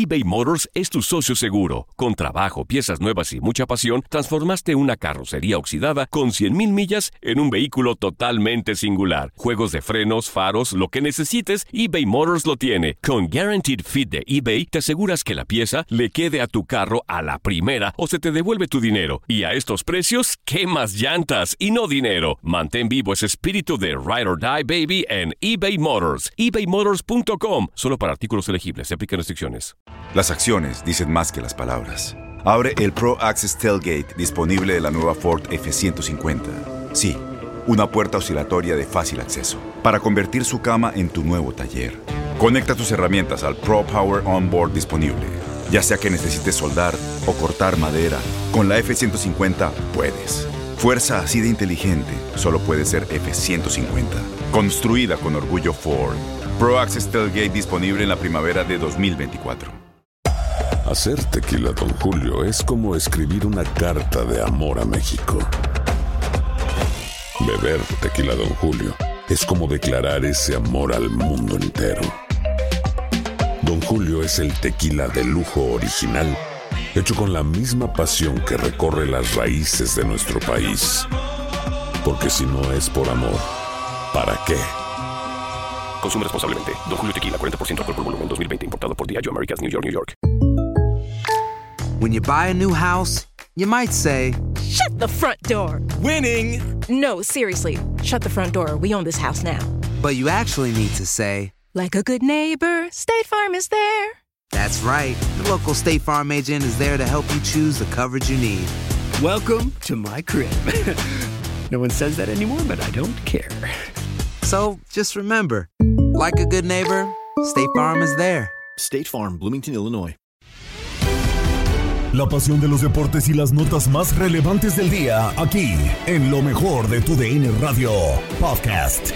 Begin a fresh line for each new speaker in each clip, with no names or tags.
eBay Motors es tu socio seguro. Con trabajo, piezas nuevas y mucha pasión, transformaste una carrocería oxidada con 100,000 millas en un vehículo totalmente singular. Juegos de frenos, faros, lo que necesites, eBay Motors lo tiene. Con Guaranteed Fit de eBay, te aseguras que la pieza le quede a tu carro a la primera o se te devuelve tu dinero. Y a estos precios, ¿qué más llantas y no dinero? Mantén vivo ese espíritu de Ride or Die, baby, en eBay Motors. ebaymotors.com. Solo para artículos elegibles. Se aplican restricciones.
Las acciones dicen más que las palabras. Abre el Pro Access Tailgate disponible de la nueva Ford F-150. Sí, una puerta oscilatoria de fácil acceso para convertir su cama en tu nuevo taller. Conecta tus herramientas al Pro Power Onboard disponible. Ya sea que necesites soldar o cortar madera, con la F-150 puedes. Fuerza así de inteligente solo puede ser F-150. Construida con orgullo Ford. Pro Access Tailgate disponible en la primavera de 2024.
Hacer tequila Don Julio es como escribir una carta de amor a México. Beber tequila Don Julio es como declarar ese amor al mundo entero. Don Julio es el tequila de lujo original, hecho con la misma pasión que recorre las raíces de nuestro país. Porque si no es por amor, ¿para qué?
Consume responsablemente. Don Julio Tequila, 40% alcohol por volumen, 2020. Importado por Diageo Americas, New York, New York.
When you buy a new house, you might say,
"Shut the front door."
Winning!
No, seriously. Shut the front door. We own this house now.
but you actually need to say,
like a good neighbor, State Farm is there.
That's right. The local State Farm agent is there to help you choose the coverage you need.
Welcome to my crib. No one says that anymore, but I don't care.
So just remember, like a good neighbor, State Farm is there.
State Farm, Bloomington, Illinois.
La pasión de los deportes y las notas más relevantes del día, aquí, en lo mejor de tu DN Radio Podcast.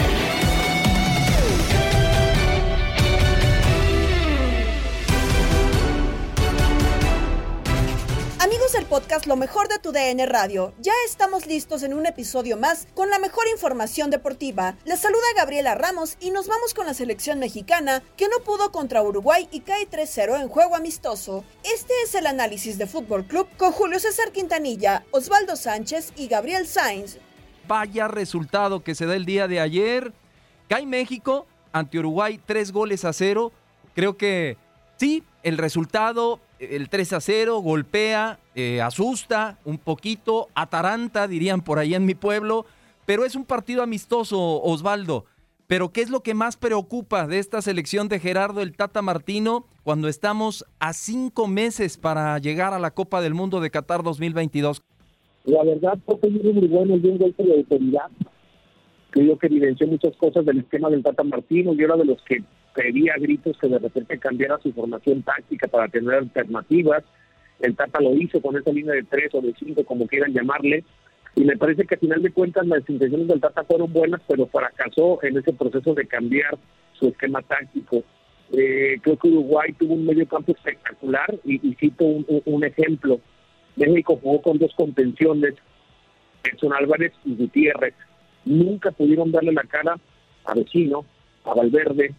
Amigos del podcast Lo Mejor de tu DN Radio, ya estamos listos en un episodio más con la mejor información deportiva. Les saluda Gabriela Ramos y nos vamos con la selección mexicana que no pudo contra Uruguay y cae 3-0 en juego amistoso. Este es el análisis de Fútbol Club con Julio César Quintanilla, Osvaldo Sánchez y Gabriel Sainz.
Vaya resultado que se da el día de ayer. Cae México ante Uruguay 3-0. Creo que sí, el resultado, el 3-0, golpea, asusta un poquito, ataranta, dirían por ahí en mi pueblo, pero es un partido amistoso, Osvaldo. Pero ¿qué es lo que más preocupa de esta selección de Gerardo el Tata Martino cuando estamos a 5 meses para llegar a la Copa del Mundo de Qatar 2022?
La verdad, fue muy bueno, dio un golpe de autoridad. Creo que evidenció muchas cosas del esquema del Tata Martino. Yo era de los que pedía a gritos que de repente cambiara su formación táctica para tener alternativas. El Tata lo hizo con esa línea de 3 o de 5, como quieran llamarle, y me parece que al final de cuentas las intenciones del Tata fueron buenas, pero fracasó en ese proceso de cambiar su esquema táctico. Creo que Uruguay tuvo un medio campo espectacular, y cito un ejemplo. México jugó con 2 contenciones, Edson Álvarez y Gutiérrez. Nunca pudieron darle la cara a Vecino, a Valverde,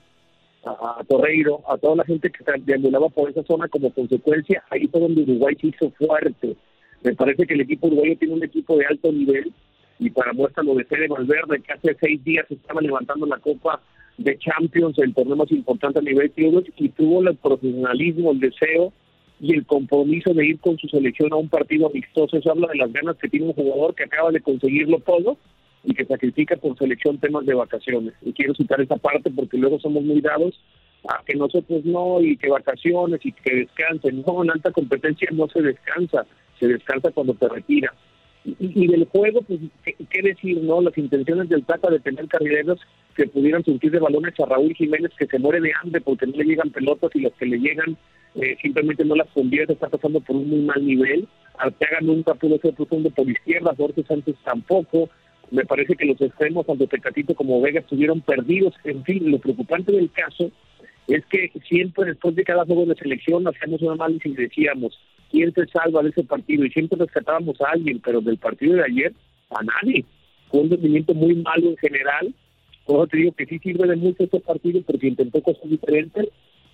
a Torreiro, a toda la gente que deambulaba por esa zona. Como consecuencia, ahí fue donde Uruguay se hizo fuerte. Me parece que el equipo uruguayo tiene un equipo de alto nivel, y para muestra lo de Fede Valverde, que hace 6 días estaba levantando la Copa de Champions, el torneo más importante a nivel clubes, y tuvo el profesionalismo, el deseo y el compromiso de ir con su selección a un partido amistoso. Eso habla de las ganas que tiene un jugador que acaba de conseguirlo todo y que sacrifica por selección temas de vacaciones. Y quiero citar esa parte porque luego somos muy dados a que nosotros no, y que vacaciones y que descansen. No, en alta competencia no se descansa cuando te retiras. Y del juego, pues, ¿qué decir, no? Las intenciones del Tata de tener carrileros que pudieran surtir de balones a Raúl Jiménez, que se muere de hambre porque no le llegan pelotas, y las que le llegan simplemente no las convierte, está pasando por un muy mal nivel. Arteaga nunca pudo ser profundo por izquierda, Jorge Sánchez tampoco. Me parece que los extremos, tanto Tecatito como Vega, estuvieron perdidos. En fin, lo preocupante del caso es que siempre después de cada juego de selección hacíamos un análisis y decíamos, ¿quién se salva de ese partido? Y siempre rescatábamos a alguien, pero del partido de ayer, a nadie. Fue un rendimiento muy malo en general. Por eso te digo que sí sirve de mucho este partido, porque intentó cosas diferentes,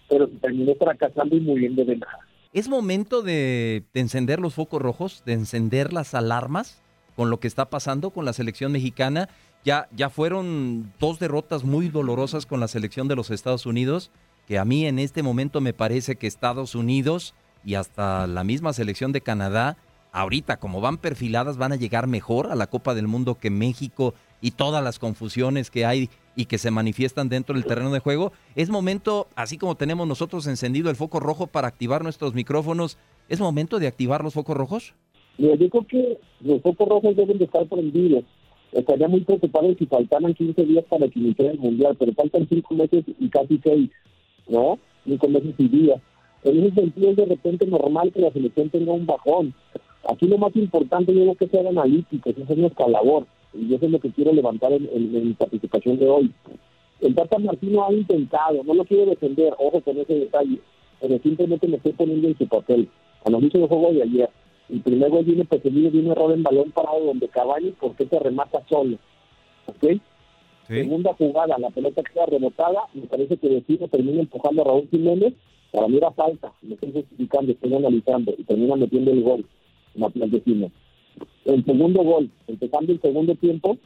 pero se terminó fracasando y muriendo de nada.
¿Es momento de encender los focos rojos, de encender las alarmas con lo que está pasando con la selección mexicana? Ya fueron 2 derrotas muy dolorosas con la selección de los Estados Unidos, que a mí en este momento me parece que Estados Unidos y hasta la misma selección de Canadá, ahorita como van perfiladas, van a llegar mejor a la Copa del Mundo que México y todas las confusiones que hay y que se manifiestan dentro del terreno de juego. Es momento, así como tenemos nosotros encendido el foco rojo para activar nuestros micrófonos, ¿es momento de activar los focos rojos?
Yo creo que los focos rojos deben de estar prendidos. Estaría muy preocupado si faltaran 15 días para que inicie el Mundial, pero faltan 5 meses y casi 6, ¿no? 5 meses y días. En ese sentido es de repente normal que la selección tenga un bajón. Aquí lo más importante yo creo que ser analíticos, esa es nuestra labor, y eso es lo que quiero levantar en mi participación de hoy. El Tata Martino ha intentado, no lo quiero defender, ojo con ese detalle, pero simplemente me estoy poniendo en su papel. Analizo el juego de ayer. El primer gol viene perseguido de un error en balón parado donde Cavani, porque se remata solo. ¿Ok? Sí. Segunda jugada, la pelota queda rebotada, me parece que Vecino termina empujando a Raúl Jiménez, para mí era falta, me estoy justificando, estoy analizando, y termina metiendo el gol, Matías Vecino. El segundo gol, empezando el segundo tiempo,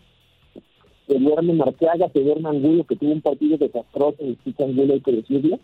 se duerme Marqueaga, se duerme Angulo, que tuvo un partido desastroso, en el Angulo hay que decirlo,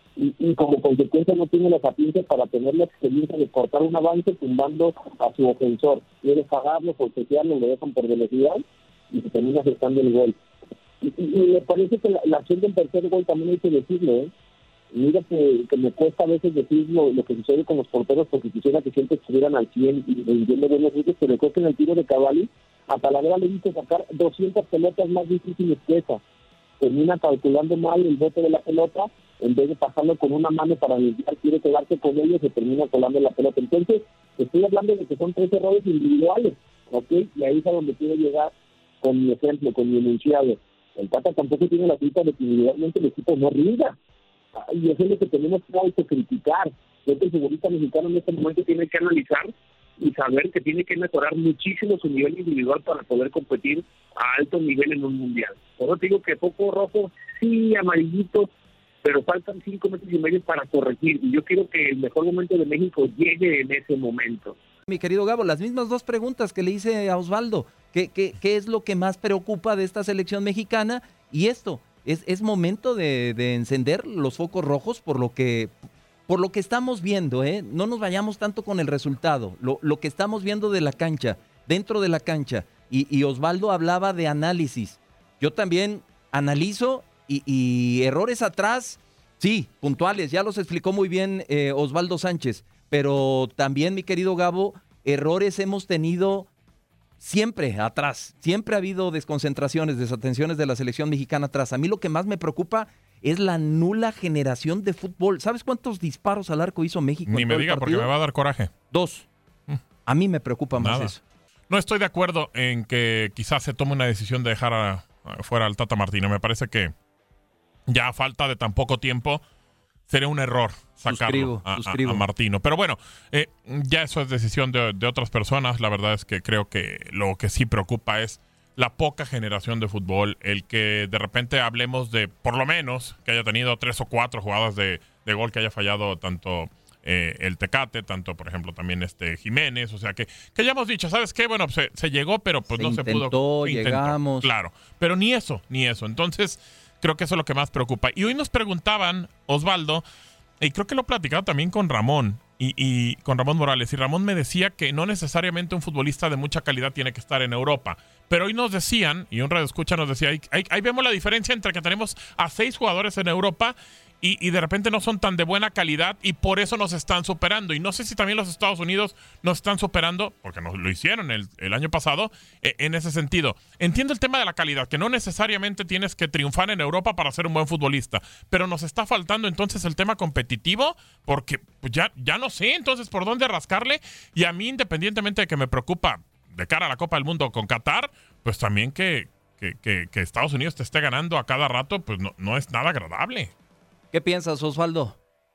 y como consecuencia no tiene la sapiencia para tener la experiencia de cortar un avance tumbando a su ofensor. Quiere pagarlo, forcejearlo, lo dejan por velocidad y se termina aceptando el gol. Y me parece que la acción del tercer gol también hay que decirlo, ¿eh? Mira que me cuesta a veces decir lo que sucede con los porteros porque quisiera que siempre estuvieran al 100 y rindiendo buenos frutos, pero creo que en el tiro de Cavani a Talavera le hizo sacar 200 pelotas más difíciles que esa. Termina calculando mal el bote de la pelota, en vez de pasarlo con una mano para limpiar, quiere quedarse con ellos y se termina colando la pelota. Entonces, estoy hablando de que son 3 errores individuales, ¿ok? Y ahí es a donde quiero llegar con mi ejemplo, con mi enunciado. El Tata tampoco tiene la culpa de que individualmente el equipo no rinda. Y eso es lo que tenemos que autocriticar. Creo que el futbolista mexicano en este momento tiene que analizar y saber que tiene que mejorar muchísimo su nivel individual para poder competir a alto nivel en un mundial. Por eso digo que foco rojo, sí, amarillito, pero faltan 5 meses y medio para corregir. Y yo quiero que el mejor momento de México llegue en ese momento.
Mi querido Gabo, las mismas 2 preguntas que le hice a Osvaldo. ¿Qué es lo que más preocupa de esta selección mexicana? Y esto, ¿es momento de encender los focos rojos por lo que estamos viendo? No nos vayamos tanto con el resultado, lo que estamos viendo de la cancha, dentro de la cancha. Y Osvaldo hablaba de análisis. Yo también analizo y errores atrás, sí, puntuales, ya los explicó muy bien Osvaldo Sánchez, pero también, mi querido Gabo, errores hemos tenido siempre atrás, siempre ha habido desconcentraciones, desatenciones de la selección mexicana atrás. A mí lo que más me preocupa es la nula generación de fútbol. ¿Sabes cuántos disparos al arco hizo México?
Ni me diga, porque me va a dar coraje.
2. A mí me preocupa más eso.
No estoy de acuerdo en que quizás se tome una decisión de dejar fuera al Tata Martino. Me parece que ya a falta de tan poco tiempo sería un error sacarlo a Martino. Pero bueno, ya eso es decisión de otras personas. La verdad es que creo que lo que sí preocupa es la poca generación de fútbol, el que de repente hablemos de, por lo menos, que haya tenido 3 o 4 jugadas de gol que haya fallado tanto el Tecate, tanto, por ejemplo, también Jiménez, o sea, que ya hemos dicho, ¿sabes qué? Bueno, se llegó, pero pues no se pudo.
Llegamos.
Claro, pero ni eso. Entonces, creo que eso es lo que más preocupa. Y hoy nos preguntaban, Osvaldo, y creo que lo he platicado también con Ramón, y con Ramón Morales, y Ramón me decía que no necesariamente un futbolista de mucha calidad tiene que estar en Europa, pero hoy nos decían, y un radioescucha nos decía, ahí vemos la diferencia entre que tenemos a 6 jugadores en Europa y de repente no son tan de buena calidad y por eso nos están superando. Y no sé si también los Estados Unidos nos están superando, porque nos lo hicieron el año pasado, en ese sentido. Entiendo el tema de la calidad, que no necesariamente tienes que triunfar en Europa para ser un buen futbolista, pero nos está faltando entonces el tema competitivo, porque pues ya no sé entonces por dónde rascarle. Y a mí, independientemente de que me preocupa de cara a la Copa del Mundo con Qatar, pues también que Estados Unidos te esté ganando a cada rato, pues no es nada agradable.
¿Qué piensas, Osvaldo?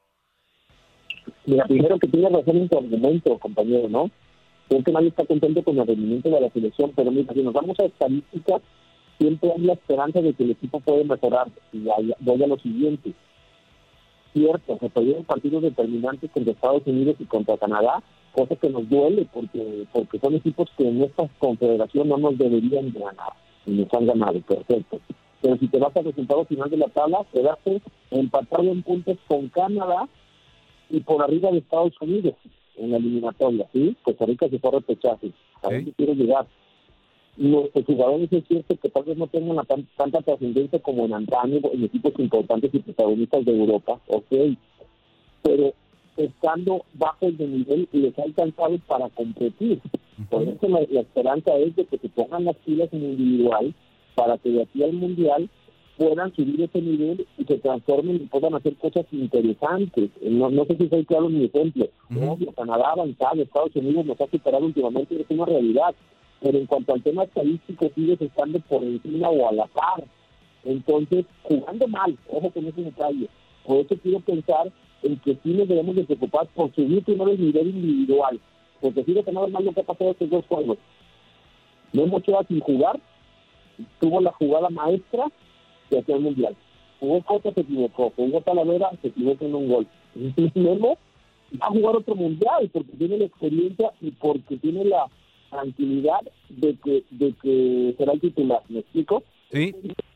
Mira, primero que tienes razón en tu argumento, compañero, ¿no? Creo que nadie está contento con el rendimiento de la selección, pero mira, si nos vamos a estadísticas, siempre hay la esperanza de que el equipo puede mejorar. Y voy a lo siguiente. cierto, se perdieron partidos determinantes contra Estados Unidos y contra Canadá, cosa que nos duele porque son equipos que en esta confederación no nos deberían ganar, y nos han ganado, perfecto. Pero si te vas al resultado final de la tabla, quedaste empatado en puntos con Canadá y por arriba de Estados Unidos en la eliminatoria, ¿sí? Costa Rica se fue a repechaje. ¿A dónde quiero llegar? Nuestros jugadores es cierto que tal vez no tengan tanta trascendencia como en antaño en equipos importantes y protagonistas de Europa, ok, pero estando bajo el nivel les ha alcanzado para competir. Por eso la esperanza es de que se pongan las pilas en individual para que de aquí al Mundial puedan subir ese nivel y se transformen y puedan hacer cosas interesantes. No sé si soy claro en mi ejemplo. Canadá ha avanzado, Estados Unidos nos ha superado últimamente, es una realidad. Pero en cuanto al tema estadístico, sigues estando por encima o a la par. Entonces, jugando mal, ojo con ese detalle. Por eso quiero pensar en que sí nos debemos de preocupar por subir primero el nivel individual. Porque sí, de tener mal lo que ha pasado estos dos juegos. Memo Ochoa sin jugar, tuvo la jugada maestra de hacer el Mundial. Jugó Cota, se equivocó. Jugó Talavera, se equivocó en un gol. Memo va a jugar otro Mundial porque tiene la experiencia y porque tiene la tranquilidad de que será el titular. ¿Me explico?
Sí.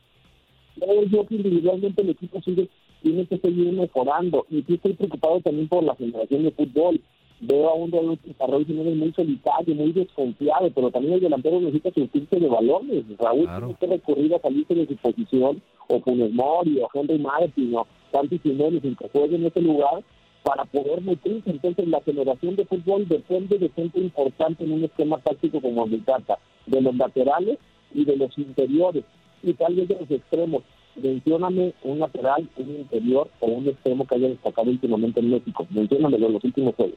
Yo que individualmente el equipo tiene que seguir mejorando y sí estoy preocupado también por la generación de fútbol. Veo a un Raúl Jiménez muy solitario, muy desconfiado, pero también el delantero necesita surtirse de balones. Raúl tiene que recurrir a salirse de su posición, o Funes Mori, o Henry Martin, o Santi Jiménez, en que juegue en ese lugar, para poder nutrirse. Entonces la generación de fútbol depende de gente importante en un esquema táctico como el Tata, de los laterales y de los interiores, y tal vez de los extremos. Mencióname un lateral, un interior o un extremo que haya destacado últimamente en México. Menciónamelo en los últimos juegos.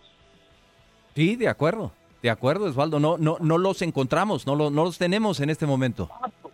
Sí, de acuerdo, Osvaldo. No los encontramos, no los tenemos en este momento.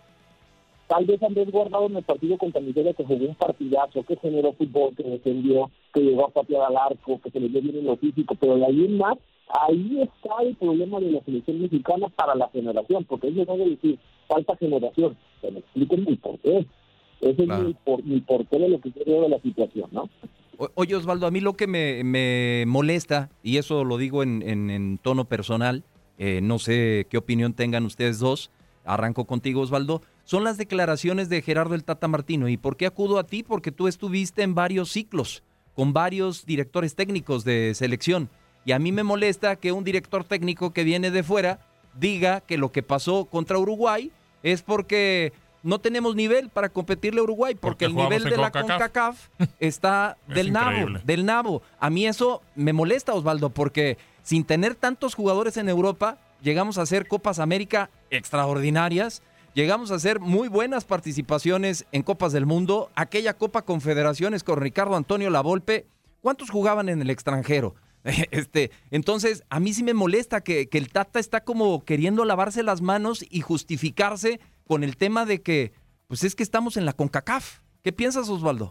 Tal vez Andrés Guardado en el partido contra Nigeria, que jugó un partidazo, que generó fútbol, que defendió, que llegó a patear al arco, que se le dio bien en lo físico, pero de ahí en más, ahí está el problema de la selección mexicana para la generación, porque ellos van a decir, falta generación, pero explíquenme por qué. Ese es mi porqué de lo que yo veo de la situación, ¿no?
Oye, Osvaldo, a mí lo que me molesta, y eso lo digo en tono personal, no sé qué opinión tengan ustedes dos, arranco contigo, Osvaldo, son las declaraciones de Gerardo el Tata Martino. ¿Y por qué acudo a ti? Porque tú estuviste en varios ciclos, con varios directores técnicos de selección, y a mí me molesta que un director técnico que viene de fuera diga que lo que pasó contra Uruguay es porque no tenemos nivel para competirle a Uruguay, porque el nivel de la CONCACAF está del nabo. A mí eso me molesta, Osvaldo, porque sin tener tantos jugadores en Europa, llegamos a hacer Copas América extraordinarias, llegamos a hacer muy buenas participaciones en Copas del Mundo, aquella Copa Confederaciones con Ricardo Antonio Lavolpe, ¿cuántos jugaban en el extranjero? Entonces, a mí sí me molesta que el Tata está como queriendo lavarse las manos y justificarse con el tema de que, pues es que estamos en la CONCACAF. ¿Qué piensas, Osvaldo?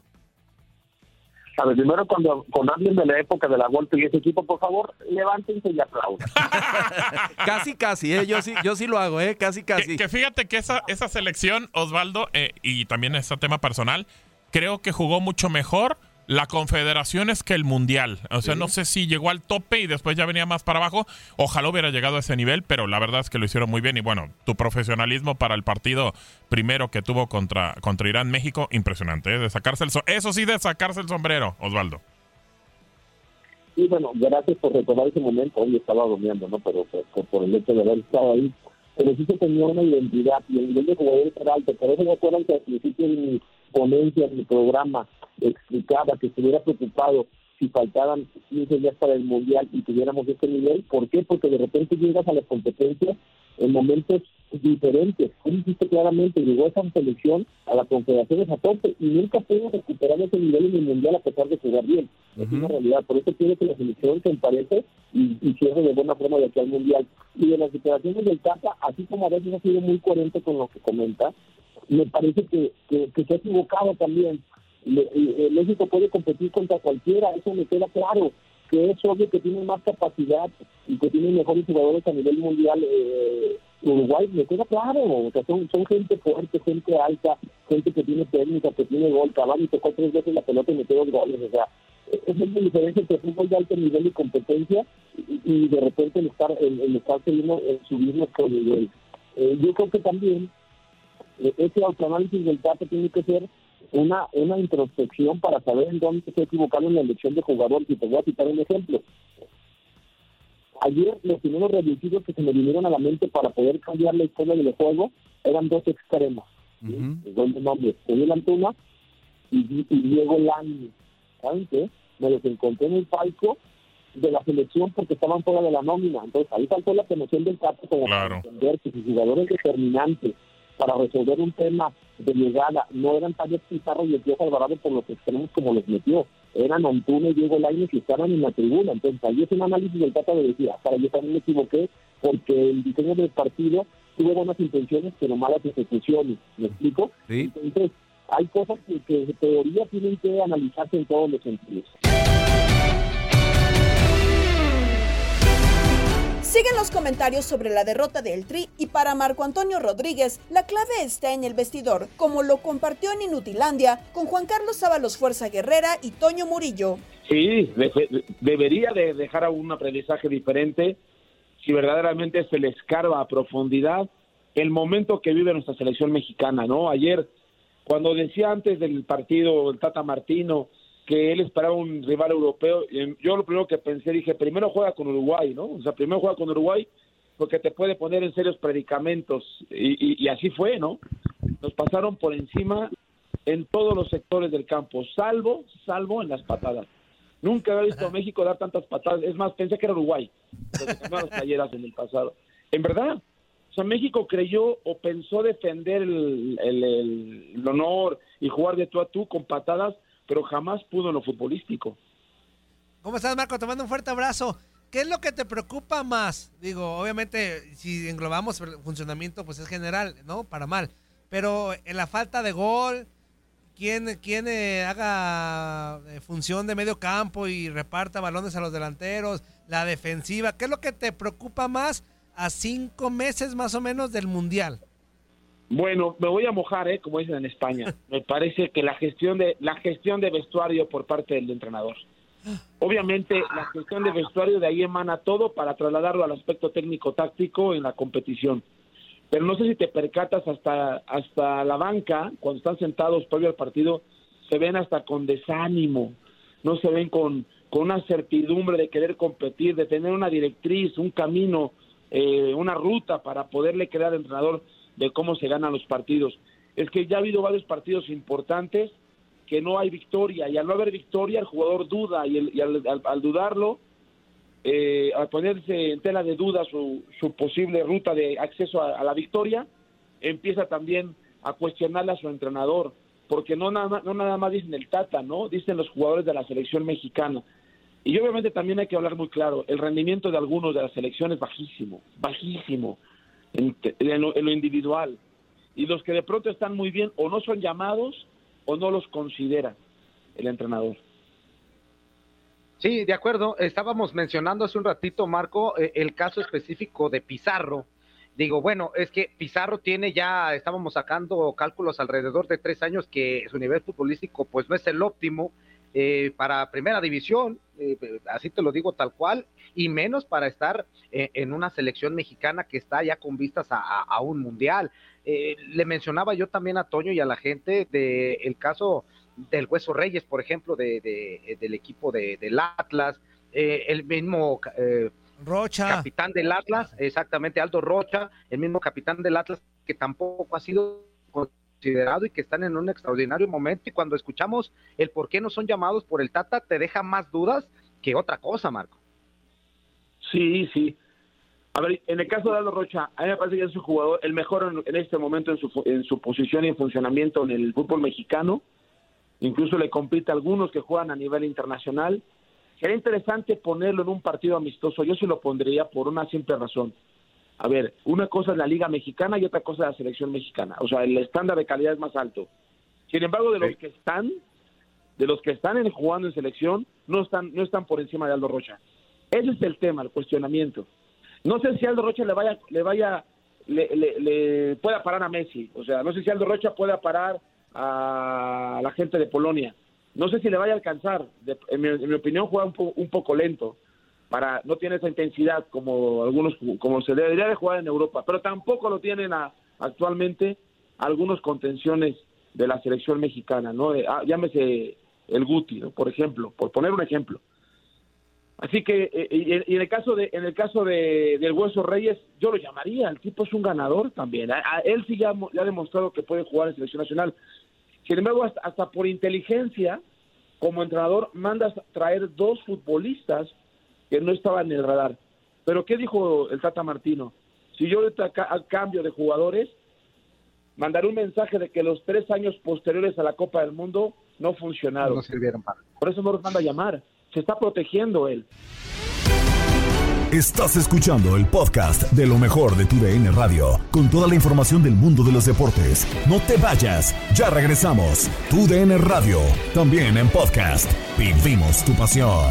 A ver, primero cuando hablen de la época de la Volpe y ese equipo, por favor, levántense y aplaudan.
Casi, yo sí lo hago, casi.
Que fíjate que esa selección, Osvaldo, y también este tema personal, creo que jugó mucho mejor la Confederaciones que el Mundial. O sea, no sé si llegó al tope y después ya venía más para abajo. Ojalá hubiera llegado a ese nivel, pero la verdad es que lo hicieron muy bien. Y bueno, tu profesionalismo para el partido primero que tuvo contra Irán, México, impresionante, de sacarse de sacarse el sombrero, Osvaldo.
Y bueno, gracias por recordar ese momento. Hoy estaba durmiendo, ¿no? Pero por el hecho de haber estado ahí. Pero sí se tenía una identidad y el nivel de jugadores era alto. Por eso me acuerdo que al principio de mi ponencia, en mi programa, explicaba que estuviera preocupado si faltaran 15 días para el Mundial y tuviéramos este nivel. ¿Por qué? Porque de repente llegas a las competencias en momentos diferentes. Tú dijiste claramente, llegó esa selección a la Confederaciones a tope y nunca pudo recuperar ese nivel en el Mundial a pesar de jugar bien. Es una realidad. Por eso quiero que la selección se emparece y cierre de buena forma de aquí al Mundial. Y de las declaraciones del Tata, así como a veces ha sido muy coherente con lo que comenta, me parece que se ha equivocado también. México puede competir contra cualquiera, eso me queda claro, que es obvio que tiene más capacidad y que tiene mejores jugadores a nivel mundial Uruguay me queda claro, o sea, son gente fuerte, gente alta, gente que tiene técnica, que tiene gol. Cavani tocó 3 veces la pelota y metió 2 goles, o sea, esa es la diferencia entre fútbol de alto nivel y competencia y de repente el estar subirnos con el nivel. Yo creo que también ese autoanálisis del Tata tiene que ser una introspección para saber en dónde se ha equivocado en la elección de jugadores. Y te voy a citar un ejemplo. Ayer los primeros reducidos que se me vinieron a la mente para poder cambiar la historia del juego eran 2 extremos. Dos nombres, Daniel Antuna y Diego Lainez. ¿Saben qué? Me los encontré en el palco de la selección porque estaban fuera de la nómina. Entonces ahí faltó la promoción del Tata como para entender que sus jugadores determinantes para resolver un tema de llegada no eran Taller Pizarro y el Piojo Alvarado por los extremos como los metió. Eran Antuna y Diego Lainez y estaban en la tribuna. Entonces ahí es un análisis del Tata de decir, para yo también me equivoqué porque el diseño del partido tuvo buenas intenciones pero malas ejecuciones. ¿Me explico?
Sí.
Entonces hay cosas que en teoría tienen que analizarse en todos los sentidos.
Siguen los comentarios sobre la derrota del Tri y para Marco Antonio Rodríguez, la clave está en el vestidor, como lo compartió en Inutilandia con Juan Carlos Ábalos Fuerza Guerrera y Toño Murillo.
Sí, debería de dejar a un aprendizaje diferente si verdaderamente se le escarba a profundidad el momento que vive nuestra selección mexicana, ¿no? Ayer, cuando decía antes del partido el Tata Martino que él esperaba un rival europeo, yo lo primero que pensé, dije, primero juega con Uruguay, ¿no? O sea, primero juega con Uruguay porque te puede poner en serios predicamentos, y así fue, ¿no? Nos pasaron por encima en todos los sectores del campo, salvo en las patadas. Nunca había visto a México dar tantas patadas, es más, pensé que era Uruguay, porque cambiaron las playeras en el pasado. En verdad, o sea, México creyó o pensó defender el honor y jugar de tú a tú con patadas, pero jamás pudo en lo futbolístico.
¿Cómo estás, Marco? Te mando un fuerte abrazo. ¿Qué es lo que te preocupa más? Digo, obviamente, si englobamos el funcionamiento, pues es general, ¿no? Para mal. Pero en la falta de gol, ¿quién haga función de medio campo y reparta balones a los delanteros? La defensiva. ¿Qué es lo que te preocupa más a 5 meses más o menos del Mundial?
Bueno, me voy a mojar, como dicen en España. Me parece que la gestión de vestuario por parte del entrenador. Obviamente, la gestión de vestuario de ahí emana todo para trasladarlo al aspecto técnico-táctico en la competición. Pero no sé si te percatas, hasta la banca, cuando están sentados previo al partido, se ven hasta con desánimo. No se ven con una certidumbre de querer competir, de tener una directriz, un camino, una ruta para poderle crear al entrenador de cómo se ganan los partidos. Es que ya ha habido varios partidos importantes que no hay victoria, y al no haber victoria el jugador duda, y al dudarlo, al ponerse en tela de duda su posible ruta de acceso a la victoria, empieza también a cuestionarle a su entrenador, porque no nada más dicen el Tata, ¿no? Dicen los jugadores de la selección mexicana. Y obviamente también hay que hablar muy claro, el rendimiento de algunos de la selección es bajísimo en lo individual, y los que de pronto están muy bien o no son llamados o no los considera el entrenador.
Sí, de acuerdo. Estábamos mencionando hace un ratito, Marco, el caso específico de Pizarro. Digo, bueno, es que Pizarro tiene ya, estábamos sacando cálculos alrededor de 3 años que su nivel futbolístico pues no es el óptimo para primera división, así te lo digo tal cual, y menos para estar en una selección mexicana que está ya con vistas a un mundial. Le mencionaba yo también a Toño y a la gente el caso del Hueso Reyes, por ejemplo, del equipo del Atlas, el mismo
Rocha,
capitán del Atlas, exactamente, Aldo Rocha, el mismo capitán del Atlas, que tampoco ha sido considerado y que están en un extraordinario momento, y cuando escuchamos el por qué no son llamados por el Tata, te deja más dudas que otra cosa, Marco.
Sí. A ver, en el caso de Aldo Rocha, a mí me parece que es un jugador, el mejor en este momento en su posición y en funcionamiento en el fútbol mexicano. Incluso le compite a algunos que juegan a nivel internacional. Sería interesante ponerlo en un partido amistoso. Yo sí lo pondría por una simple razón. A ver, una cosa es la Liga Mexicana y otra cosa es la selección mexicana. O sea, el estándar de calidad es más alto. Sin embargo, de los que están jugando en selección, no están por encima de Aldo Rocha. Ese es el tema, el cuestionamiento. No sé si Aldo Rocha le vaya le pueda parar a Messi. O sea, no sé si Aldo Rocha pueda parar a la gente de Polonia. No sé si le vaya a alcanzar. En mi opinión, juega un poco lento. No tiene esa intensidad como se debería de jugar en Europa. Pero tampoco lo tienen actualmente algunos contenciones de la selección mexicana, ¿no? Llámese el Guti, ¿no? Por ejemplo, por poner un ejemplo. Así que, y en el caso del Hueso Reyes, yo lo llamaría, el tipo es un ganador también. Él sí ya ha demostrado que puede jugar en selección nacional. Sin embargo, hasta por inteligencia, como entrenador, mandas traer 2 futbolistas que no estaban en el radar. Pero ¿qué dijo el Tata Martino? Si yo ahorita al cambio de jugadores, mandaré un mensaje de que los 3 años posteriores a la Copa del Mundo no funcionaron.
No sirvieron para.
Por eso no los manda a llamar. Se está protegiendo él.
Estás escuchando el podcast de lo mejor de tu DN Radio, con toda la información del mundo de los deportes. No te vayas, ya regresamos. Tu DN Radio, también en podcast. Vivimos tu pasión.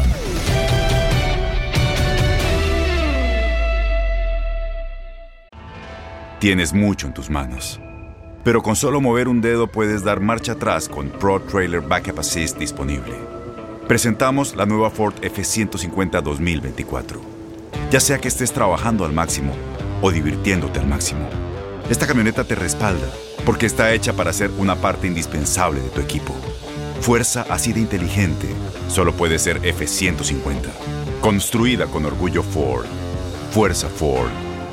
Tienes mucho en tus manos, pero con solo mover un dedo puedes dar marcha atrás con Pro Trailer Backup Assist disponible. Presentamos la nueva Ford F-150 2024. Ya sea que estés trabajando al máximo o divirtiéndote al máximo, esta camioneta te respalda porque está hecha para ser una parte indispensable de tu equipo. Fuerza así de inteligente solo puede ser F-150. Construida con orgullo Ford. Fuerza Ford.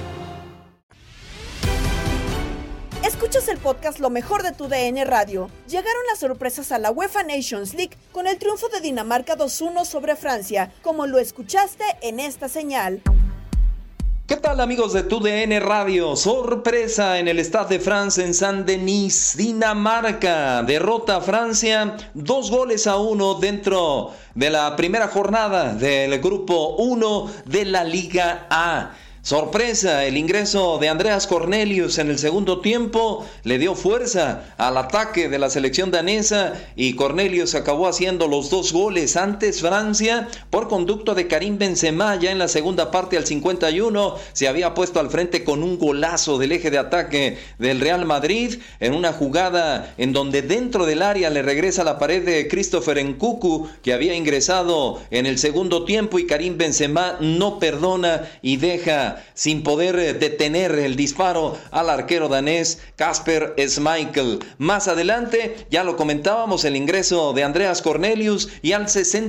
Escuchas el podcast Lo Mejor de tu DN Radio. Llegaron las sorpresas a la UEFA Nations League con el triunfo de Dinamarca 2-1 sobre Francia, como lo escuchaste en esta señal.
¿Qué tal, amigos de tu DN Radio? Sorpresa en el Stade de France en Saint-Denis. Dinamarca derrota a Francia 2-1 dentro de la primera jornada del grupo 1 de la Liga A. Sorpresa, el ingreso de Andreas Cornelius en el segundo tiempo le dio fuerza al ataque de la selección danesa y Cornelius acabó haciendo los 2 goles. Antes Francia, por conducto de Karim Benzema, ya en la segunda parte al 51, se había puesto al frente con un golazo del eje de ataque del Real Madrid en una jugada en donde dentro del área le regresa la pared de Christopher Nkunku, que había ingresado en el segundo tiempo, y Karim Benzema no perdona y deja sin poder detener el disparo al arquero danés Kasper Schmeichel. Más adelante, ya lo comentábamos, el ingreso de Andreas Cornelius, y al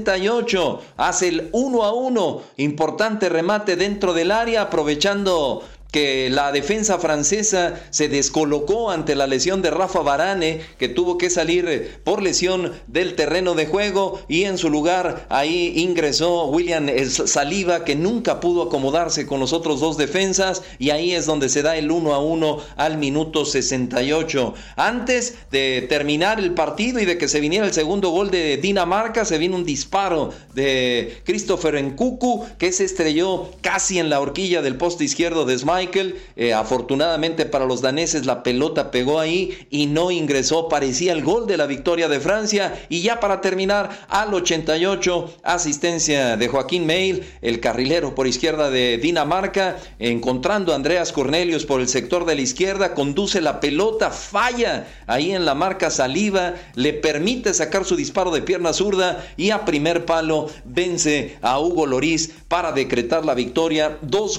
68 hace el 1-1, importante remate dentro del área, aprovechando que la defensa francesa se descolocó ante la lesión de Rafa Varane, que tuvo que salir por lesión del terreno de juego, y en su lugar ahí ingresó William Saliba, que nunca pudo acomodarse con los otros 2 defensas, y ahí es donde se da el 1-1 al minuto 68. Antes de terminar el partido y de que se viniera el segundo gol de Dinamarca, se vino un disparo de Christopher Nkunku, que se estrelló casi en la horquilla del poste izquierdo de Schmeichel. Afortunadamente para los daneses la pelota pegó ahí y no ingresó. Parecía el gol de la victoria de Francia. Y ya para terminar, al 88, asistencia de Joaquín Meil, el carrilero por izquierda de Dinamarca, encontrando a Andreas Cornelius por el sector de la izquierda, conduce la pelota, falla ahí en la marca Saliba, le permite sacar su disparo de pierna zurda y a primer palo vence a Hugo Lloris para decretar la victoria.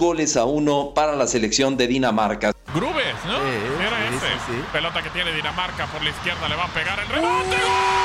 2-1 para la selección de Dinamarca.
Grubes, ¿no? Era ese. Sí. Pelota que tiene Dinamarca por la izquierda, le va a pegar el rebote.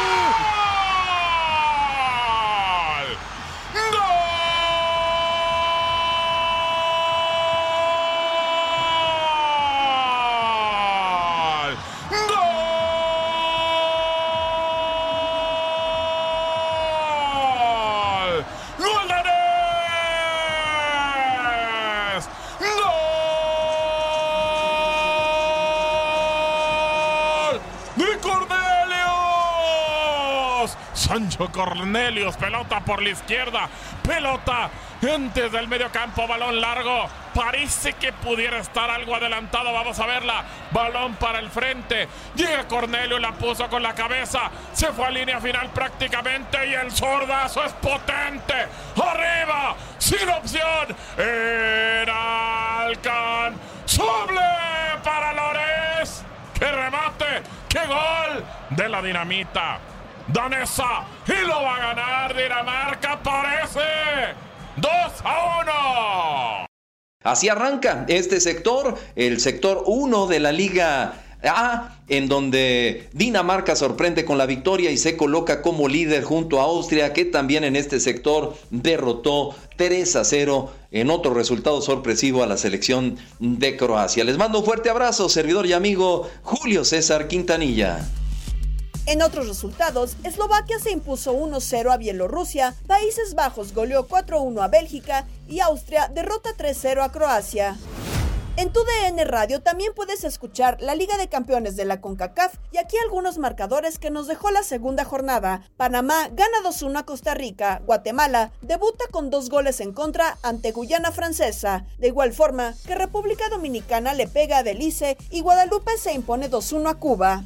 Sancho Cornelius, pelota por la izquierda, pelota antes del medio campo, balón largo, parece que pudiera estar algo adelantado, vamos a verla, balón para el frente, llega Cornelius, la puso con la cabeza, se fue a línea final prácticamente y el zurdazo es potente, arriba, sin opción, era alcanzable. ¡Qué gol de la dinamita danesa! Y lo va a ganar Dinamarca, parece 2-1.
Así arranca este sector, el sector 1 de la Liga A, en donde Dinamarca sorprende con la victoria y se coloca como líder junto a Austria, que también en este sector derrotó 3-0 en otro resultado sorpresivo a la selección de Croacia. Les mando un fuerte abrazo, servidor y amigo Julio César Quintanilla.
En otros resultados, Eslovaquia se impuso 1-0 a Bielorrusia, Países Bajos goleó 4-1 a Bélgica y Austria derrota 3-0 a Croacia. En TUDN Radio también puedes escuchar la Liga de Campeones de la CONCACAF y aquí algunos marcadores que nos dejó la segunda jornada. Panamá gana 2-1 a Costa Rica, Guatemala debuta con 2 goles en contra ante Guyana Francesa, de igual forma que República Dominicana le pega a Belice y Guadalupe se impone 2-1 a Cuba.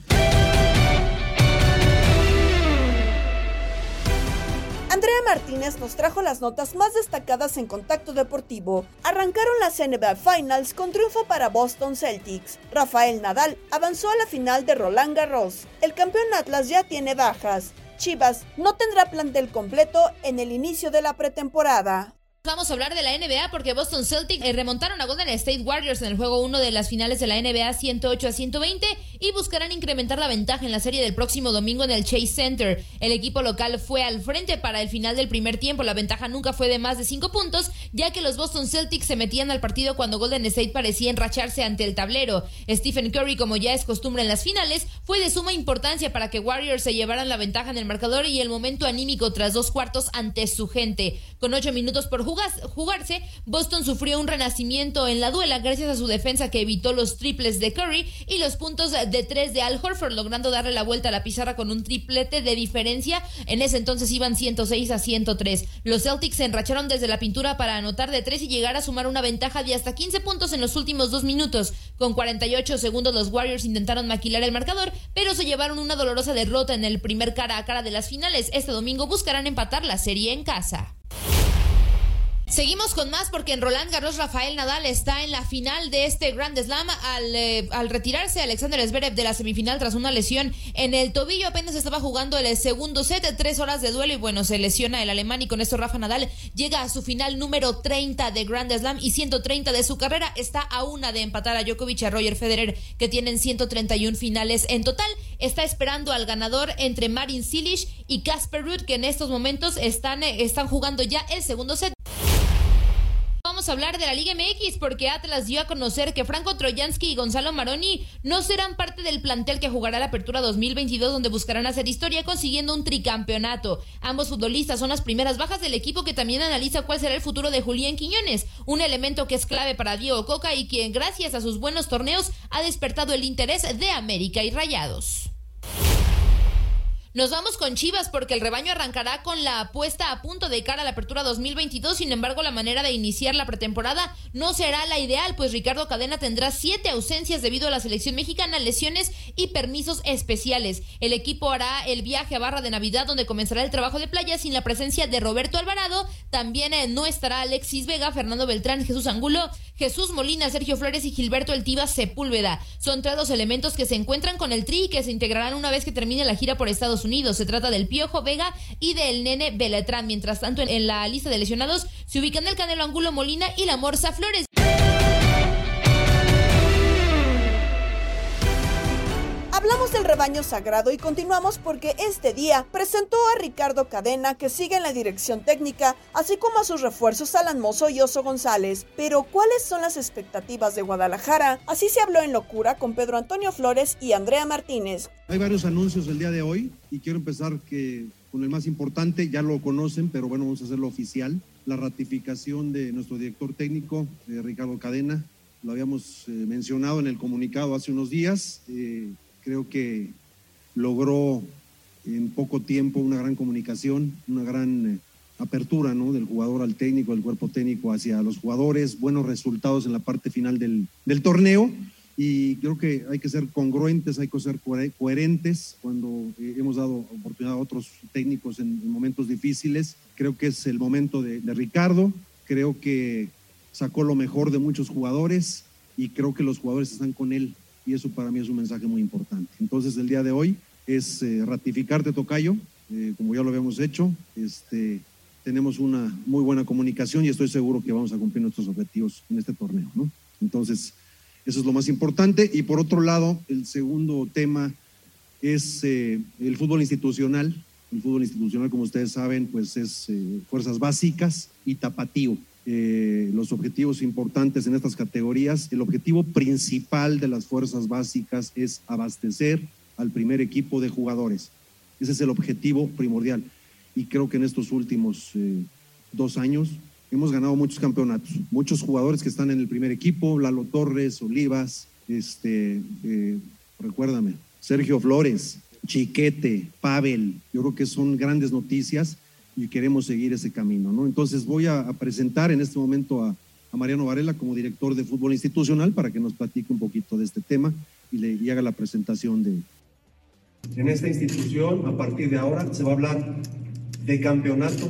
Andrea Martínez nos trajo las notas más destacadas en Contacto Deportivo. Arrancaron las NBA Finals con triunfo para Boston Celtics. Rafael Nadal avanzó a la final de Roland Garros. El campeón Atlas ya tiene bajas. Chivas no tendrá plantel completo en el inicio de la pretemporada.
Vamos a hablar de la NBA porque Boston Celtics remontaron a Golden State Warriors en el juego 1 de las finales de la NBA 108-120 y buscarán incrementar la ventaja en la serie del próximo domingo en el Chase Center. El equipo local fue al frente para el final del primer tiempo. La ventaja nunca fue de más de 5 puntos, ya que los Boston Celtics se metían al partido cuando Golden State parecía enracharse ante el tablero. Stephen Curry, como ya es costumbre en las finales, fue de suma importancia para que Warriors se llevaran la ventaja en el marcador y el momento anímico tras 2 cuartos ante su gente. Con 8 minutos por jugarse, Boston sufrió un renacimiento en la duela gracias a su defensa que evitó los triples de Curry y los puntos de 3 de Al Horford, logrando darle la vuelta a la pizarra con un triplete de diferencia. En ese entonces iban 106-103. Los Celtics se enracharon desde la pintura para anotar de 3 y llegar a sumar una ventaja de hasta 15 puntos en los últimos 2 minutos. Con 48 segundos los Warriors intentaron maquilar el marcador, pero se llevaron una dolorosa derrota en el primer cara a cara de las finales. Este domingo buscarán empatar la serie en casa. Seguimos con más porque en Roland Garros Rafael Nadal está en la final de este Grand Slam al retirarse Alexander Zverev de la semifinal tras una lesión en el tobillo. Apenas estaba jugando el segundo set, 3 horas de duelo y bueno, se lesiona el alemán y con esto Rafa Nadal llega a su final número 30 de Grand Slam y 130 de su carrera. Está a una de empatar a Djokovic y a Roger Federer, que tienen 131 finales en total. Está esperando al ganador entre Marin Cilic y Casper Ruud, que en estos momentos están jugando ya el segundo set. Vamos a hablar de la Liga MX porque Atlas dio a conocer que Franco Troyansky y Gonzalo Maroni no serán parte del plantel que jugará la Apertura 2022, donde buscarán hacer historia consiguiendo un tricampeonato. Ambos futbolistas son las primeras bajas del equipo, que también analiza cuál será el futuro de Julián Quiñones, un elemento que es clave para Diego Coca y quien gracias a sus buenos torneos ha despertado el interés de América y Rayados. Nos vamos con Chivas porque el rebaño arrancará con la puesta a punto de cara a la Apertura 2022. Sin embargo, la manera de iniciar la pretemporada no será la ideal, pues Ricardo Cadena tendrá 7 ausencias debido a la selección mexicana, lesiones y permisos especiales. El equipo hará el viaje a Barra de Navidad, donde comenzará el trabajo de playa sin la presencia de Roberto Alvarado. También no estará Alexis Vega, Fernando Beltrán, Jesús Angulo, Jesús Molina, Sergio Flores y Gilberto El Tiva Sepúlveda. Son 3 los elementos que se encuentran con el Tri y que se integrarán una vez que termine la gira por Estados Unidos. Se trata del Piojo Vega y del Nene Beltrán. Mientras tanto, en la lista de lesionados se ubican el Canelo Angulo Molina y la Morsa Flores.
Hablamos del rebaño sagrado y continuamos porque este día presentó a Ricardo Cadena, que sigue en la dirección técnica, así como a sus refuerzos Alan Mozo y Oso González. Pero ¿cuáles son las expectativas de Guadalajara? Así se habló en Locura con Pedro Antonio Flores y Andrea Martínez.
Hay varios anuncios el día de hoy y quiero empezar con el más importante. Ya lo conocen, pero bueno, vamos a hacerlo oficial. La ratificación de nuestro director técnico, Ricardo Cadena. Lo habíamos mencionado en el comunicado hace unos días. Creo que logró en poco tiempo una gran comunicación, una gran apertura, ¿no?, del jugador al técnico, del cuerpo técnico hacia los jugadores, buenos resultados en la parte final del torneo, y creo que hay que ser congruentes, hay que ser coherentes cuando hemos dado oportunidad a otros técnicos en momentos difíciles. Creo que es el momento de Ricardo, creo que sacó lo mejor de muchos jugadores y creo que los jugadores están con él. y eso para mí es un mensaje muy importante. Entonces el día de hoy es ratificarte, tocayo, como ya lo habíamos hecho. Tenemos una muy buena comunicación y estoy seguro que vamos a cumplir nuestros objetivos en este torneo, ¿no? Entonces, eso es lo más importante. Y por otro lado, el segundo tema es el fútbol institucional. El fútbol institucional, como ustedes saben, pues es fuerzas básicas y tapatío. Los objetivos importantes en estas categorías, el objetivo principal de las fuerzas básicas es abastecer al primer equipo de jugadores. Ese es el objetivo primordial. Y creo que en estos últimos 2 años hemos ganado muchos campeonatos. Muchos jugadores que están en el primer equipo, Lalo Torres, Olivas, recuérdame, Sergio Flores, Chiquete, Pavel. Yo creo que son grandes noticias y queremos seguir ese camino, ¿no? Entonces voy a presentar en este momento a Mariano Varela como director de fútbol institucional para que nos platique un poquito de este tema y haga la presentación de...
En esta institución, a partir de ahora, se va a hablar de campeonatos.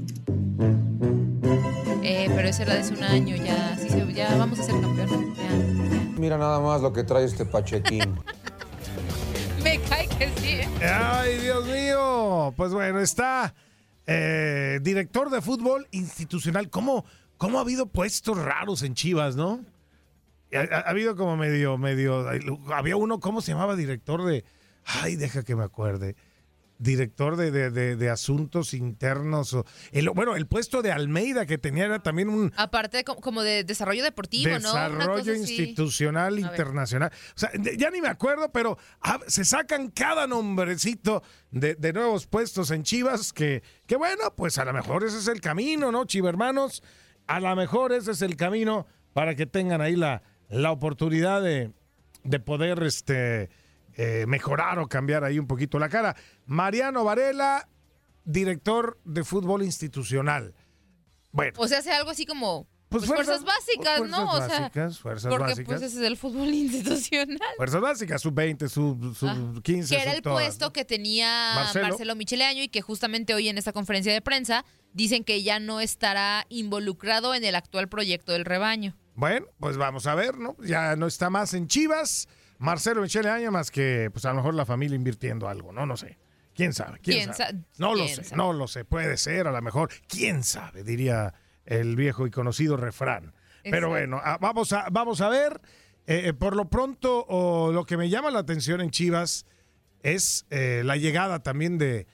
Pero eso era de hace un año, ya vamos a ser campeones. Ya.
Mira nada más lo que trae este Pachequín.
Me cae que sí.
Ay, Dios mío. Pues bueno, está director de fútbol institucional. ¿Cómo ha habido puestos raros en Chivas, no? Ha habido como medio. Había uno, ¿cómo se llamaba? Director de... Ay, deja que me acuerde. Director de asuntos internos. El puesto de Almeida que tenía era también un...
Aparte como de desarrollo deportivo, ¿no?
Desarrollo institucional internacional. O sea, ya ni me acuerdo, pero se sacan cada nombrecito de nuevos puestos en Chivas que bueno, pues a lo mejor ese es el camino, ¿no, Chivermanos? A lo mejor ese es el camino para que tengan ahí la oportunidad de poder mejorar o cambiar ahí un poquito la cara. Mariano Varela, director de fútbol institucional. Bueno.
O sea, hace algo así como fuerzas básicas, ¿no?
Fuerzas
porque
básicas.
Pues ese es el fútbol institucional.
Fuerzas básicas, sub-20, sub-15.
Que era el puesto que tenía Marcelo Micheleaño y que justamente hoy en esta conferencia de prensa dicen que ya no estará involucrado en el actual proyecto del rebaño.
Bueno, pues vamos a ver, ¿no? Ya no está más en Chivas Marcelo Micheleaño, más que pues a lo mejor la familia invirtiendo algo, ¿no? No sé. ¿Quién sabe? No lo sé. Puede ser, a lo mejor. ¿Quién sabe? Diría el viejo y conocido refrán. Exacto. Pero bueno, vamos a ver. Por lo pronto, lo que me llama la atención en Chivas es la llegada también de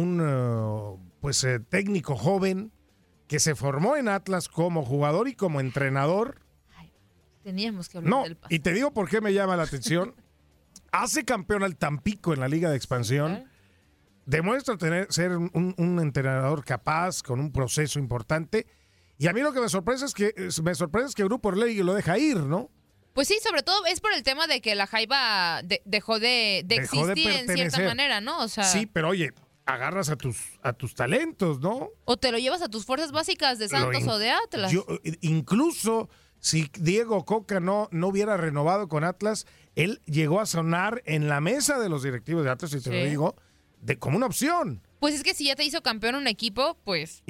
un técnico joven que se formó en Atlas como jugador y como entrenador.
Teníamos que hablar del pasado.
Y te digo por qué me llama la atención. Hace campeón al Tampico en la Liga de Expansión. Demuestra ser un entrenador capaz, con un proceso importante. Y a mí lo que me sorprende es que Grupo Orlegui lo deja ir, ¿no?
Pues sí, sobre todo es por el tema de que la Jaiba dejó de existir en cierta manera, ¿no? O sea,
sí, pero oye, agarras a tus talentos, ¿no?
O te lo llevas a tus fuerzas básicas de Santos o de Atlas.
Incluso si Diego Coca no hubiera renovado con Atlas, él llegó a sonar en la mesa de los directivos de Atlas, y te lo digo, como una opción.
Pues es que si ya te hizo campeón un equipo, pues...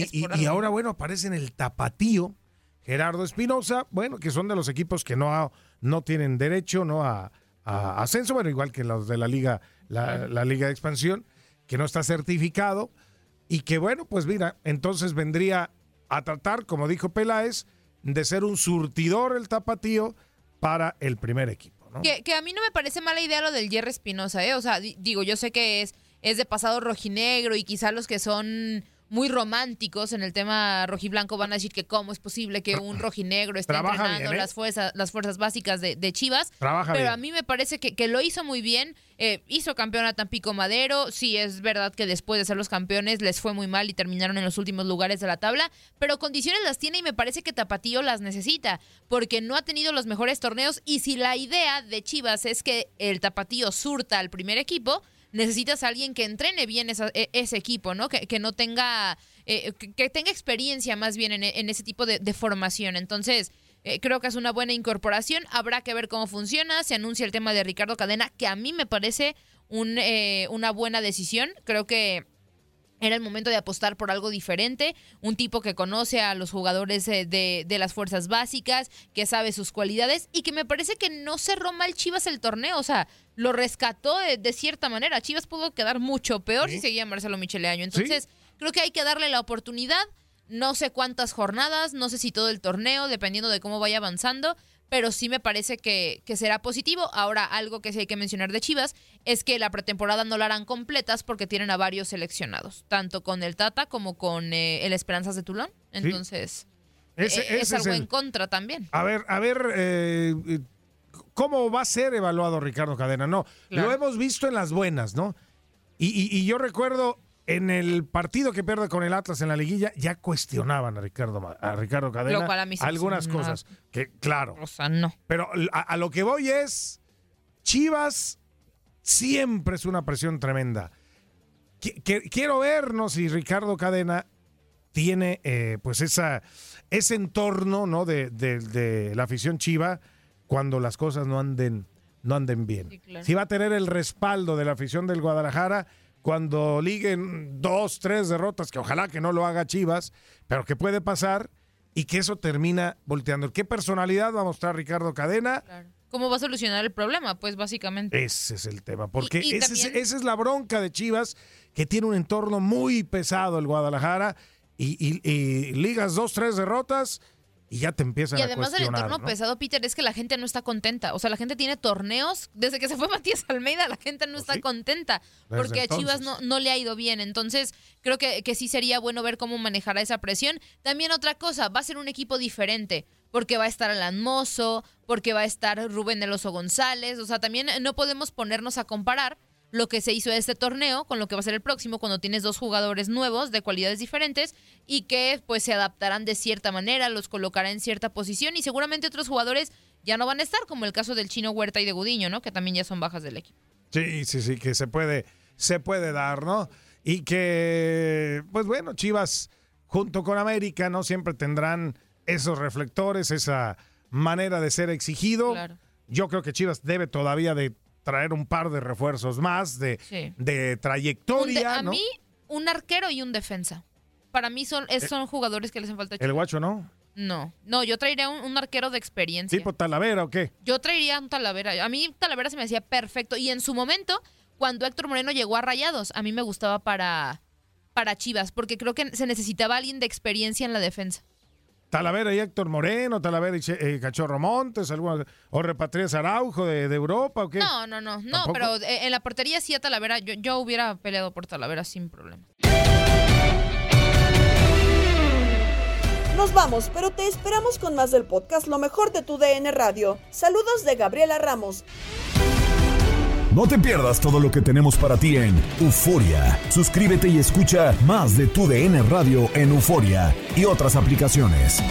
Y ahora, bueno, aparece en el Tapatío Gerardo Espinosa, bueno, que son de los equipos que no tienen derecho, ¿no?, a ascenso, bueno, igual que los de la Liga, la Liga de Expansión, que no está certificado, y que, bueno, pues mira, entonces vendría a tratar, como dijo Peláez, de ser un surtidor el Tapatío para el primer equipo, ¿no?
Que a mí no me parece mala idea lo del Jerry Espinosa, ¿eh? O sea, digo, yo sé que es de pasado rojinegro y quizá los que son muy románticos en el tema rojiblanco van a decir que cómo es posible que un rojinegro esté entrenando las fuerzas básicas de Chivas. Pero a mí me parece que lo hizo muy bien. Hizo campeón a Tampico Madero. Sí, es verdad que después de ser los campeones les fue muy mal y terminaron en los últimos lugares de la tabla, pero condiciones las tiene y me parece que Tapatío las necesita, porque no ha tenido los mejores torneos, y si la idea de Chivas es que el Tapatío surta al primer equipo, necesitas a alguien que entrene bien ese equipo, ¿no? Que no tenga, que tenga experiencia más bien en ese tipo de formación. Entonces, creo que es una buena incorporación. Habrá que ver cómo funciona. Se anuncia el tema de Ricardo Cadena, que a mí me parece una buena decisión. Creo que Era el momento de apostar por algo diferente, un tipo que conoce a los jugadores de las fuerzas básicas, que sabe sus cualidades y que me parece que no cerró mal Chivas el torneo, o sea, lo rescató de cierta manera. Chivas pudo quedar mucho peor si seguía Marcelo Michele Año. Entonces, creo que hay que darle la oportunidad, no sé cuántas jornadas, no sé si todo el torneo, dependiendo de cómo vaya avanzando, pero sí me parece que será positivo. Ahora, algo que sí hay que mencionar de Chivas es que la pretemporada no la harán completas porque tienen a varios seleccionados, tanto con el Tata como con el Esperanzas de Tulón. Entonces, es algo en contra también.
A ver, ¿cómo va a ser evaluado Ricardo Cadena? No, claro. Lo hemos visto en las buenas, ¿no? Y yo recuerdo en el partido que pierde con el Atlas en la liguilla, ya cuestionaban a Ricardo Cadena
lo cual a mí
algunas cosas. Que, claro.
O sea, no.
Pero a lo que voy es, Chivas siempre es una presión tremenda. Quiero ver, ¿no?, si Ricardo Cadena tiene pues ese entorno, ¿no?, de la afición chiva cuando las cosas no anden bien. Sí, claro. Si va a tener el respaldo de la afición del Guadalajara cuando liguen 2, 3 derrotas, que ojalá que no lo haga Chivas, pero que puede pasar y que eso termina volteando. ¿Qué personalidad va a mostrar Ricardo Cadena?
Claro. ¿Cómo va a solucionar el problema? Pues básicamente.
Ese es el tema, porque esa es la bronca de Chivas, que tiene un entorno muy pesado el Guadalajara y ligas 2, 3 derrotas y ya te empiezan a cuestionar.
Y además del entorno pesado, Peter, es que la gente no está contenta. O sea, la gente tiene torneos. Desde que se fue Matías Almeida, la gente no está contenta. Porque a Chivas no le ha ido bien. Entonces, creo que sí sería bueno ver cómo manejará esa presión. También otra cosa, va a ser un equipo diferente. Porque va a estar Alan Mozo, porque va a estar Rubén del Oso González. O sea, también no podemos ponernos a comparar lo que se hizo de este torneo con lo que va a ser el próximo, cuando tienes 2 jugadores nuevos de cualidades diferentes y que pues se adaptarán de cierta manera, los colocará en cierta posición y seguramente otros jugadores ya no van a estar, como el caso del Chino Huerta y de Gudiño, ¿no?, que también ya son bajas del equipo.
Sí, que se puede dar, ¿no? Y que, pues bueno, Chivas junto con América, ¿no?, siempre tendrán esos reflectores, esa manera de ser exigido. Claro. Yo creo que Chivas debe todavía de traer un par de refuerzos más de trayectoria.
A mí, un arquero y un defensa. Para mí son jugadores que les hacen falta.
¿El Guacho no?
No, yo traería un arquero de experiencia.
¿Tipo Talavera o qué?
Yo traería un Talavera. A mí Talavera se me hacía perfecto. Y en su momento, cuando Héctor Moreno llegó a Rayados, a mí me gustaba para Chivas, porque creo que se necesitaba alguien de experiencia en la defensa.
Talavera y Héctor Moreno, Talavera y Cachorro Montes, o Repatrías Araujo de Europa, ¿o qué?
No, pero en la portería sí a Talavera, yo hubiera peleado por Talavera sin problema.
Nos vamos, pero te esperamos con más del podcast Lo Mejor de tu DN Radio. Saludos de Gabriela Ramos.
No te pierdas todo lo que tenemos para ti en Euforia. Suscríbete y escucha más de tu DN Radio en Euforia y otras aplicaciones.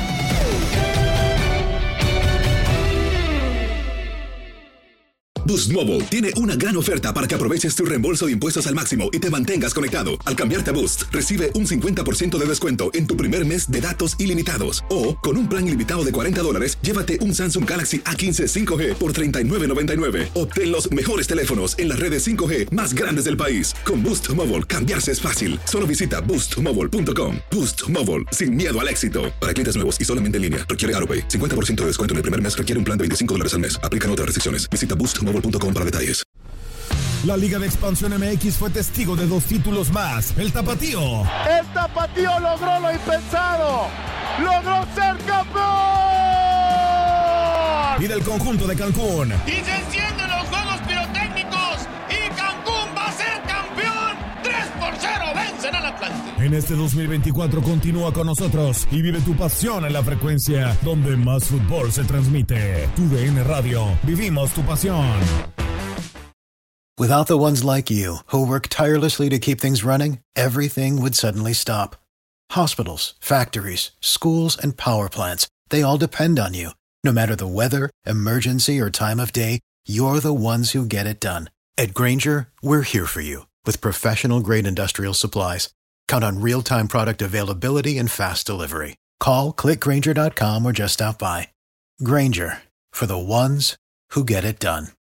Boost Mobile tiene una gran oferta para que aproveches tu reembolso de impuestos al máximo y te mantengas conectado. Al cambiarte a Boost, recibe un 50% de descuento en tu primer mes de datos ilimitados. O, con un plan ilimitado de $40, llévate un Samsung Galaxy A15 5G por $39.99. Obtén los mejores teléfonos en las redes 5G más grandes del país. Con Boost Mobile, cambiarse es fácil. Solo visita boostmobile.com. Boost Mobile, sin miedo al éxito. Para clientes nuevos y solamente en línea, requiere AroPay. 50% de descuento en el primer mes, requiere un plan de $25 al mes. Aplican otras restricciones. Visita boostmobile.com para detalles.
La Liga de Expansión MX fue testigo de 2 títulos más. El Tapatío
logró lo impensado. ¡Logró ser campeón!
Y del conjunto de Cancún.
Y se encienden los juegos pirotécnicos. Y Cancún va a ser campeón. 3-0 vencen al Atlante.
En este 2024 continúa con nosotros y vive tu pasión en la frecuencia donde más fútbol se transmite. Tu DN Radio. Vivimos tu pasión.
Without the ones like you, who work tirelessly to keep things running, everything would suddenly stop. Hospitals, factories, schools, and power plants, they all depend on you. No matter the weather, emergency, or time of day, you're the ones who get it done. At Grainger, we're here for you with professional-grade industrial supplies. Count on real-time product availability and fast delivery. Call, click Grainger.com, or just stop by. Grainger, for the ones who get it done.